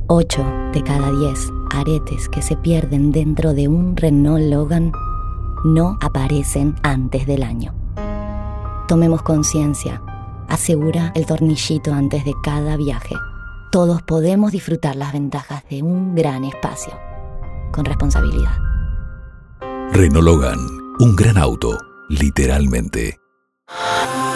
8 de cada 10 aretes que se pierden dentro de un Renault Logan no aparecen antes del año. Tomemos conciencia, asegura el tornillito antes de cada viaje. Todos podemos disfrutar las ventajas de un gran espacio, con responsabilidad. Renault Logan, un gran auto, literalmente.